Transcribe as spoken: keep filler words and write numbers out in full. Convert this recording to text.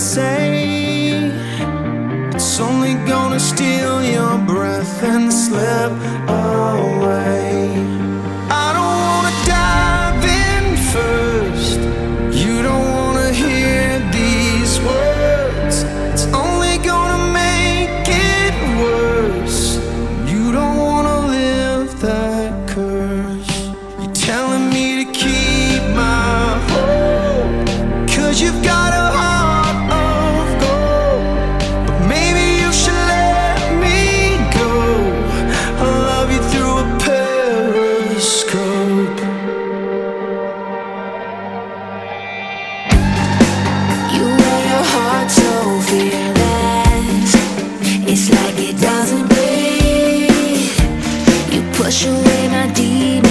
say it's only gonna steal your breath and slip away. I don't wanna dive in first. You don't wanna hear these words. It's only gonna make it worse. You don't wanna live that curse. You're telling me to keep my hope, 'cause you've got a heart of gold. But maybe you should let me go. I'll love you through a periscope. You wear your heart so fearless, it's like it doesn't breathe. You push away my demons.